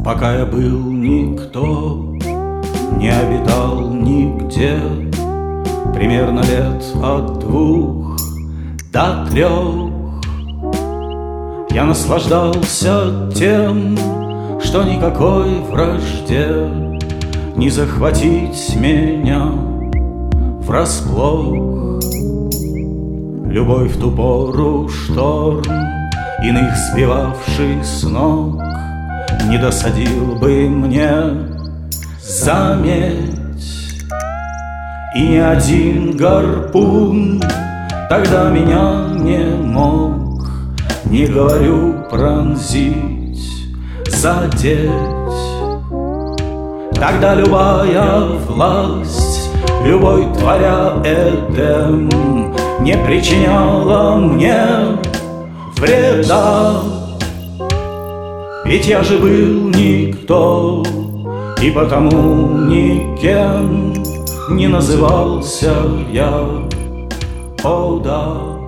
Пока я был никто, не обитал нигде, примерно лет от 2 до 3. Я наслаждался тем, что никакой вражде не захватить меня врасплох. Любовь в ту пору шторм, иных сбивавший с ног, не досадил бы мне, заметь. И ни один гарпун тогда меня не мог, не говорю пронзить, задеть. Тогда любая власть, любой творя Эдем, не причиняла мне вреда. Ведь я же был никто, и потому никем не назывался я, о да.